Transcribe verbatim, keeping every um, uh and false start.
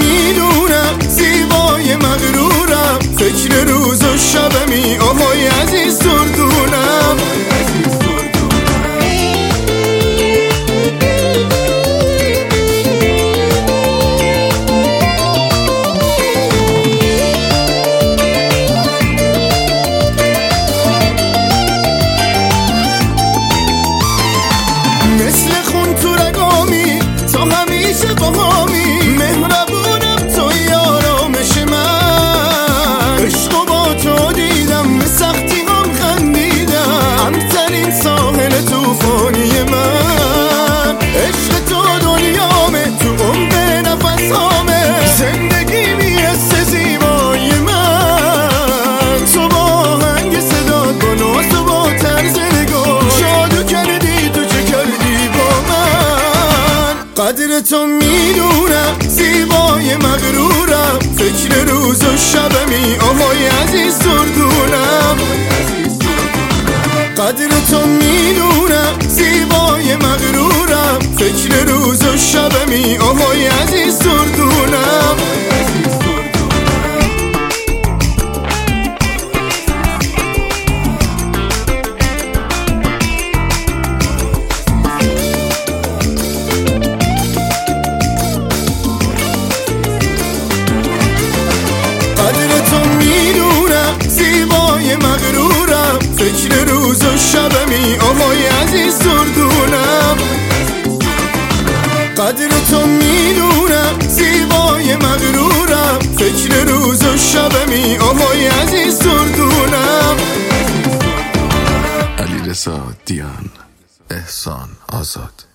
میدونم زیبای مغرورم، فکر روز و شبمی آهای عزیز دردونم. مثل خون تو رگامی تا همیشه باهامی، مهربونم توی آرامش من، عشق و با تو دیدم به سختی هم خندیدم، امترین ساحل توفانی من، عشق تو دنیامه تو عمق نفسامه، زندگی میرسه زیبای من، تو با آهنگ صدات با ناز و با طرز نگاه جادو کردی، تو چه کردی با من. قدر تو میدونم زیبای مغرورم، فکر روز و شبمی آهای عزیز دردونم. قدر تو میدونم زیبای مغرورم، فکر روز و شبمی آهای عزیز دردونم. مغرورم فکر روز و شبمی آهای عزیز دردونم. قدر تو میدونم زیبای مغرورم، فکر روز و شبمی آهای عزیز دردونم. علیرضا دیان، احسان آزاد.